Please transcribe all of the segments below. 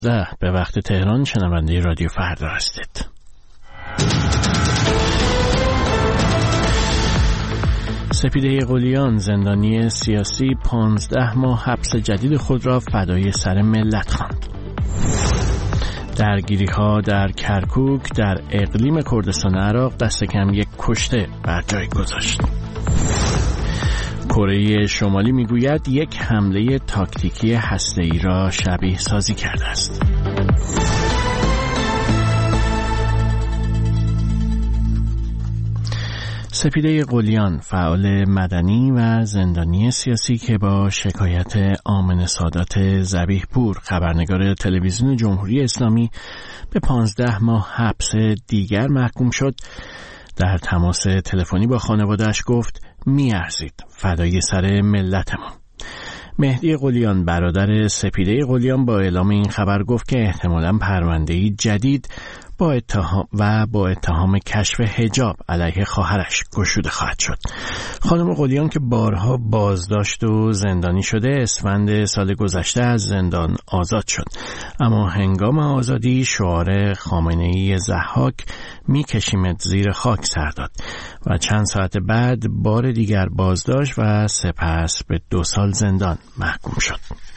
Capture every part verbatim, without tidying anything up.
ده به وقت تهران شنونده رادیو فردا هستید. سپیده قلیان زندانی سیاسی پانزده ماه حبس جدید خود را فدای سر ملت خواند. درگیری ها در کرکوک در اقلیم کردستان عراق دست کم یک کشته بر جای گذاشت. کره شمالی میگوید یک حمله تاکتیکی هسته‌ای را شبیه سازی کرده است. سپیده قلیان فعال مدنی و زندانی سیاسی که با شکایت آمنه سادات ذبیح‌پور خبرنگار تلویزیون جمهوری اسلامی به پانزده ماه حبس دیگر محکوم شد، در تماس تلفنی با خانواده‌اش گفت می‌ارزید فدای سر ملتمان. مهدی قلیان برادر سپیده قلیان با اعلام این خبر گفت که احتمالاً پرونده‌ای جدید با اتهام و با اتهام کشف حجاب علیه خواهرش گشوده خواهد شد. خانم قلیان که بارها بازداشت و زندانی شده، اسفند سال گذشته از زندان آزاد شد، اما هنگام آزادی شعار خامنه‌ای ضحاک میکشیمت زیر خاک سر داد و چند ساعت بعد بار دیگر بازداشت و سپس به دو سال زندان محکوم شد.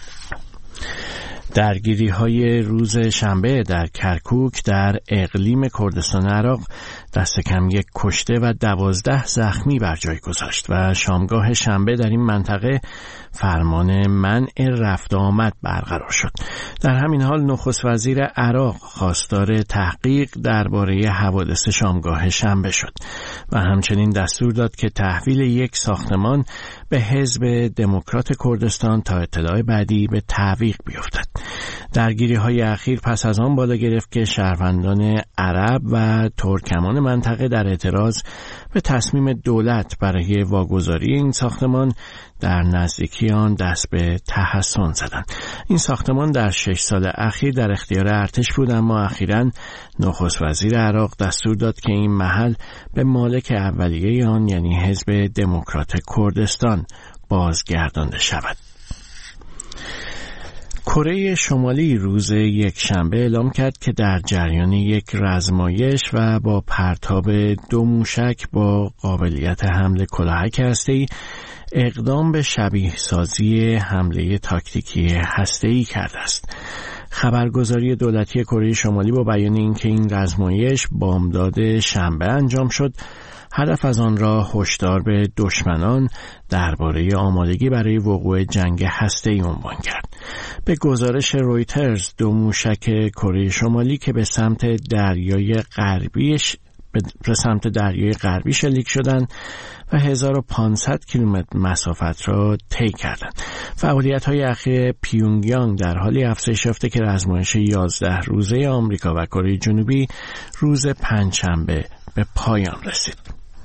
درگیری های روز شنبه در کرکوک در اقلیم کردستان عراق دست کم یک کشته و دوازده زخمی بر جای گذاشت و شامگاه شنبه در این منطقه فرمان منع رفت آمد برقرار شد. در همین حال نخست وزیر عراق خواستار تحقیق درباره حوادث شامگاه شنبه شد و همچنین دستور داد که تحویل یک ساختمان به حزب دموکرات کردستان تا اطلاع بعدی به تعویق بیفتد. درگیری های اخیر پس از آن بالا گرفت که شهروندان عرب و ترکمان منطقه در اعتراض به تصمیم دولت برای واگذاری این ساختمان در نزدیکی آن دست به تحسن زدند. این ساختمان در شش سال اخیر در اختیار ارتش بود، اما اخیراً نخست وزیر عراق دستور داد که این محل به مالک اولیه آن یعنی حزب دموکرات کردستان بازگردانده شود. کره شمالی روز یکشنبه اعلام کرد که در جریان یک رزمایش و با پرتاب دو موشک با قابلیت حمله کلاهک هسته‌ای اقدام به شبیه سازی حمله تاکتیکی هسته‌ای کرده است. خبرگزاری دولتی کره شمالی با بیان اینکه این رزمایش بامداد شنبه انجام شد، هدف از آن را هشدار به دشمنان درباره آمادگی برای وقوع جنگ هسته‌ای عنوان کرد. به گزارش رویترز دو موشک کره شمالی که به سمت دریای غربیش به سمت دریای غربی شلیک شدند و هزار و پانصد کیلومتر مسافت را طی کردند. فعالیت‌های اخیر پیونگیانگ در حالی افزایش یافته که رزمایش یازده روزه آمریکا و کره جنوبی روز پنجشنبه به پایان رسید.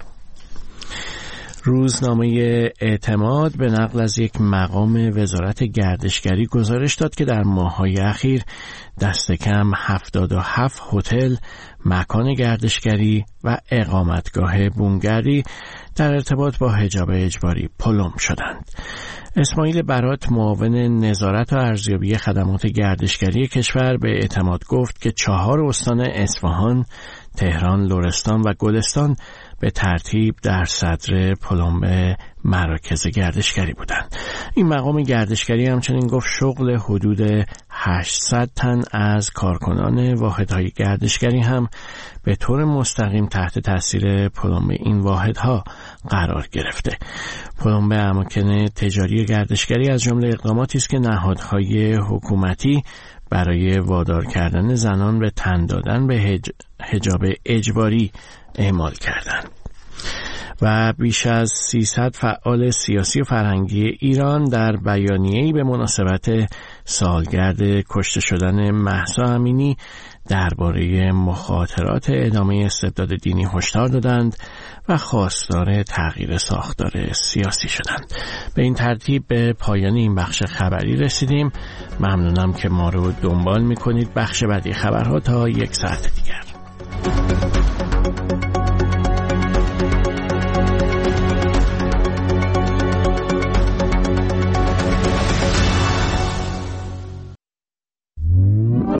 روزنامه اعتماد به نقل از یک مقام وزارت گردشگری گزارش داد که در ماه‌های اخیر دست کم هفتاد و هفت هتل، مکان گردشگری و اقامتگاه بومگردی در ارتباط با حجاب اجباری پلم شدند. اسماعیل برات معاون نظارت و ارزیابی خدمات گردشگری کشور به اعتماد گفت که چهار استان اصفهان، تهران، لرستان و گلستان به ترتیب در صدر پلم مراکز گردشگری بودند. این مقام گردشگری همچنین گفت شغل حدود هشتصد تن از کارکنان واحدهای گردشگری هم به طور مستقیم تحت تاثیر پلم این واحدها قرار گرفته. پلم اماکن تجاری گردشگری از جمله اقداماتی است که نهادهای حکومتی برای وادار کردن زنان به تن دادن به حج... حجاب اجباری اعمال کردند. و بیش از سیصد فعال سیاسی و فرهنگی ایران در بیانیه‌ای به مناسبت سالگرد کشته شدن مهسا امینی درباره مخاطرات ادامه استبداد دینی هشدار دادند و خواستار تغییر ساختار سیاسی شدند. به این ترتیب به پایان این بخش خبری رسیدیم. ممنونم که ما رو دنبال می‌کنید. بخش بعدی خبرها تا یک ساعت دیگر.